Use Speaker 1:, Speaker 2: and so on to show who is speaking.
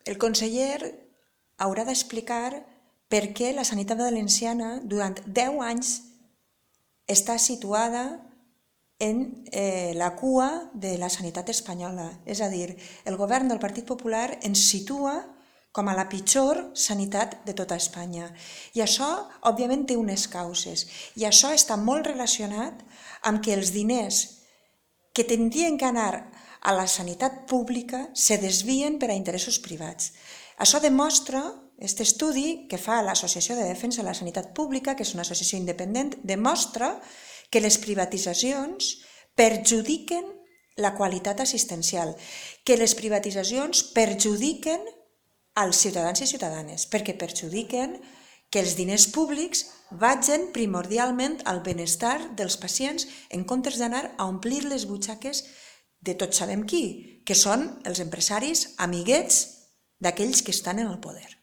Speaker 1: El conseller haurà d'explicar per què la sanitat valenciana durant 10 anys està situada en la cua de la sanitat espanyola. És a dir, el govern del Partit Popular ens situa com a la pitjor sanitat de tota Espanya. I això, òbviament, té unes causes. I això està molt relacionat amb que els diners que tindrien que anar a la sanitat pública se desvien per a interessos privats. Això demostra, aquest estudi que fa l'Associació de Defensa de la Sanitat Pública, que és una associació independent, demostra que les privatitzacions perjudiquen la qualitat assistencial, que les privatitzacions perjudiquen als ciutadans i ciutadanes, perquè perjudiquen que els diners públics vagin primordialment al benestar dels pacients en comptes d'anar a omplir les butxaques de tots sabem qui, que són els empresaris amiguets d'aquells que estan en el poder.